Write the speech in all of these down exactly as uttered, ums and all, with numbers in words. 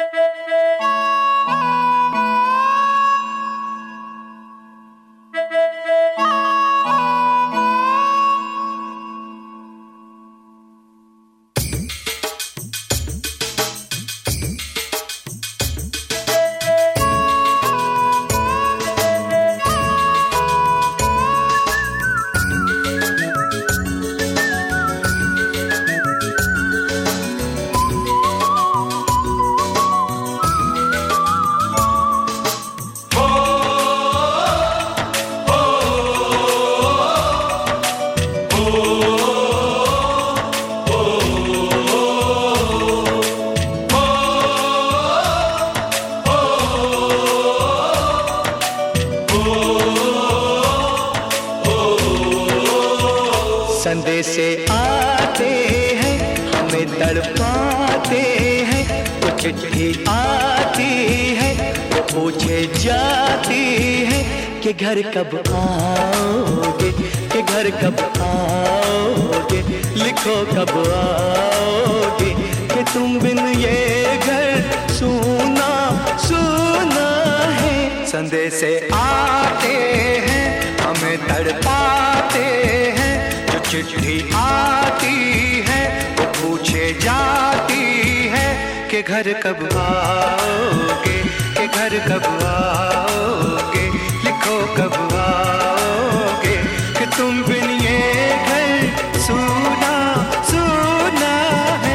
संदेशे आते हैं हमें तड़पाते हैं, वो चिट्ठी आती है वो पूछे जाती है कि घर कब आओगे, कि घर कब आओगे, लिखो कब आओगे, कि तुम बिन ये घर सूना सूना है। संदेशे आते हैं हमें तड़पाते हैं, चिट्ठी आती है वो पूछे जाती है कि घर कब आओगे, कि घर कब आओगे, लिखो कब आओगे, कि तुम बिन ये घर सूना सूना है।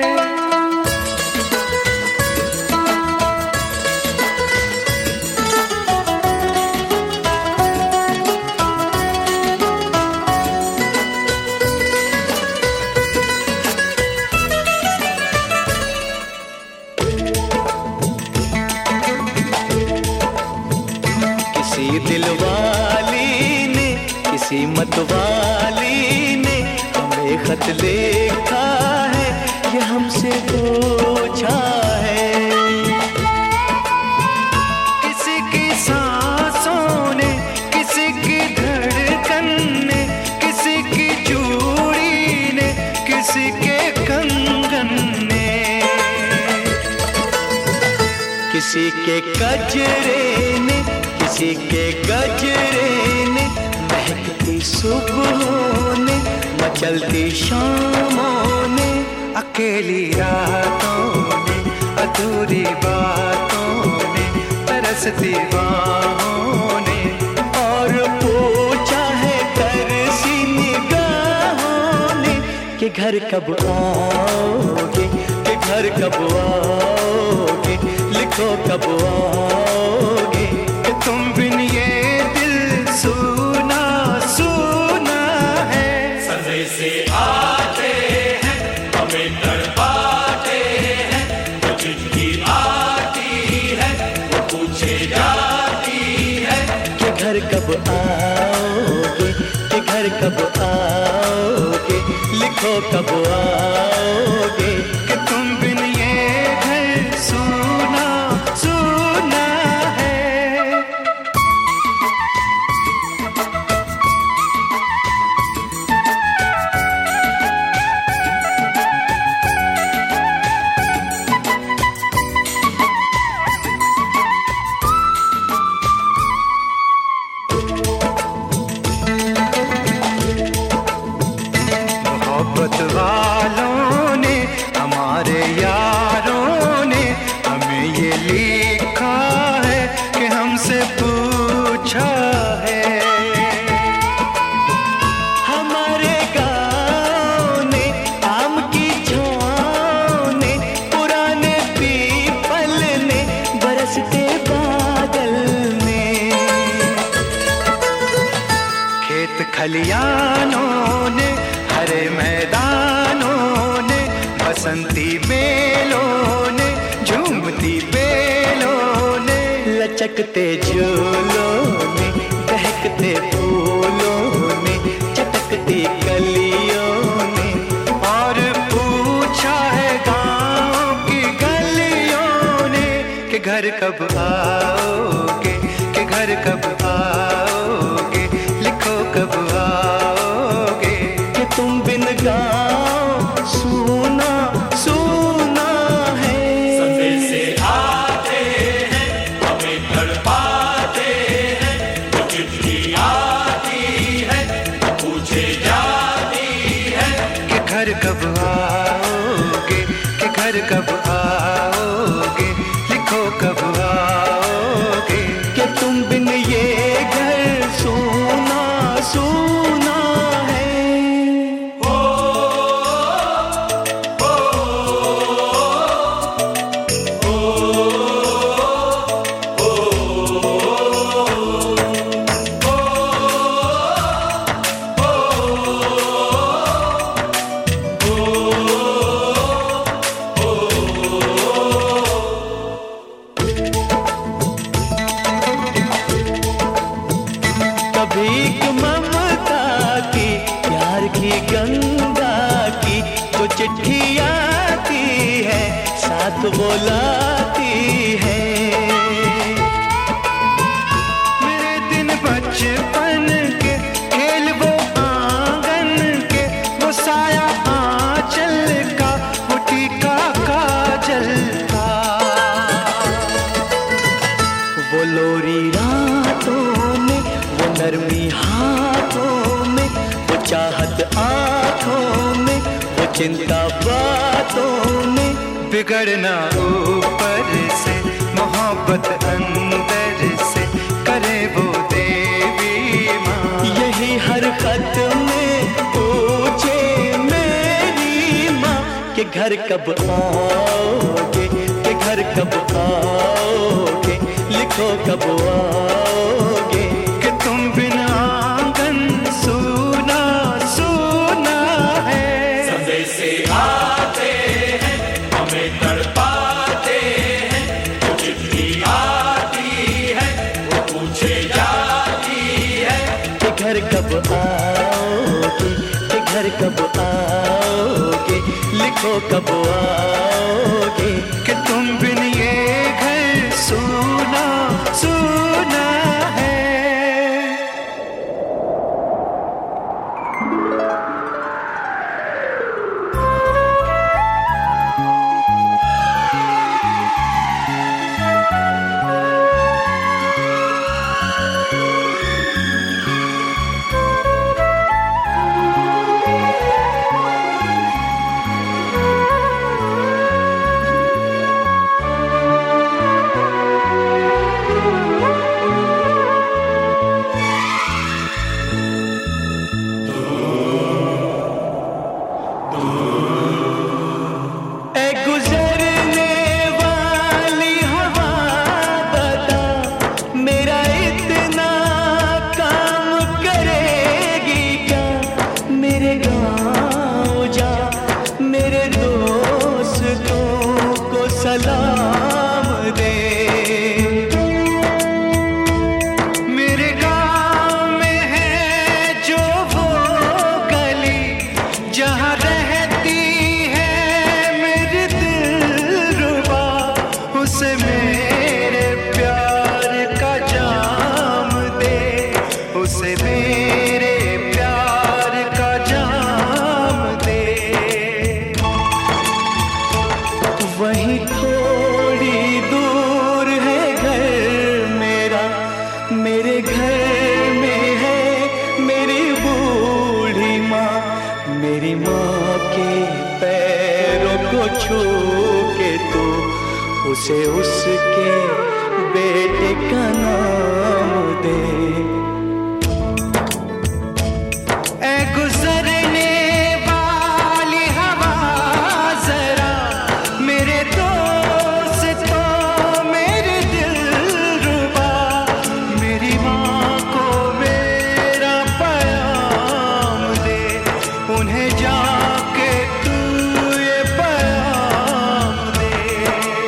किसी दिलवाली ने, किसी मतवाली ने हमें खत लिखा है, ये हमसे पूछा है। किसी की सांसों ने, किसी की धड़कन ने, किसी की चूड़ी ने, किसी के कंगन ने, किसी के कजरे ने, किसी के गजरे ने, महकती सुबहों ने, मचलती शामों ने, अकेली रातों ने, अधूरी बातों ने, तरसती बाहों ने, और पूछा है तरसी निगाहों ने कि घर कब आओगे, कि घर कब आओगे, लिखो कब आओगे, तुम बिन ये दिल सूना सूना है। संदेशे आते हैं हमें तड़पाते हैं, वो चिट्ठी आती है वो पूछे जाती है कि घर कब आओगे, कि घर कब आओगे, लिखो कब आओगे, कि तुम बिन ये घर सूना सूना है। मोहब्बत वालों ने, हमारे यारों ने हमें ये लिखा है कि हमसे पूछा है। हमारे गाँव ने, आम की छाँव ने, पुराने पीपल ने, बरसते बादल ने, खेत खलियानों ने, हरे मैदानों ने, बसंती बेलों ने, झूमती बेलों ने, लचकते झूलों ने, बहकते फूलों ने, चटकती कलियों ने, और पूछा है गाँव की गलियों ने कि घर कब आओगे, कि घर कब आओगे, लिखो कब आओगे, कि तुम बिन गाँव सूना सूना है। संदेशे चिट्ठी आती है, साथ बुलाती है। मेरे दिन बचपन के खेल वो आंगन के, वो साया आंचल का, वो टीका काजल का, वो लोरी रातों में, वो नरमी हाथों में, वो चाहत आँखों में, वो चिंता बातों में। बिगड़ना ऊपर से, मोहब्बत अंदर से, करे वो देवी माँ। यही हर खत में पूछे मेरी माँ कि घर कब आओगे, कि घर कब आओगे, लिखो कब आओगे, कि तुम बिना आंगन सूना सूना है। संदेश आते हैं, हमें तड़पाते हैं, वो चिट्ठी आती है, वो पूछे जाती है कि घर कब आओगे, कि घर कब आओगे, लिखो कब आओगे, कि तुम बिन ये घर सूना सूना है। सलाम दे, मेरे गाँव में है जो वो गली, जहाँ रहती है मेरी दिलरुबा, उसे मेरे प्यार का जाम दे, उसे मेरे प्यार का जाम दे। वहीं थोड़ी दूर है घर मेरा, मेरे घर में है मेरी बूढ़ी माँ, मेरी माँ के पैरों को छू के तू उसे उसके बेटे का नाम दे। ऐ गुजरने वाली हवा जरा, मेरे दोस्तों मेरे दिलरुबा, मेरी माँ को मेरा पैगाम दे, उन्हें जाके तू ये पैगाम दे।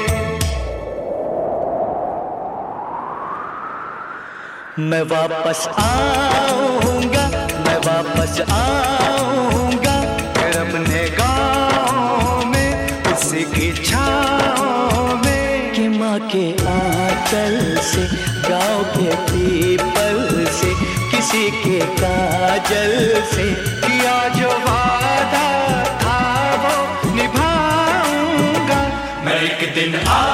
मैं वापस आऊंगा, मैं वापस आऊंगा, फिर अपने गाँव में उसी की छाँव में, कि माँ के आंचल से, गाँव के पीपल से, किसी के काजल से, किया जो वादा था वो निभाऊंगा। मैं एक दिन आ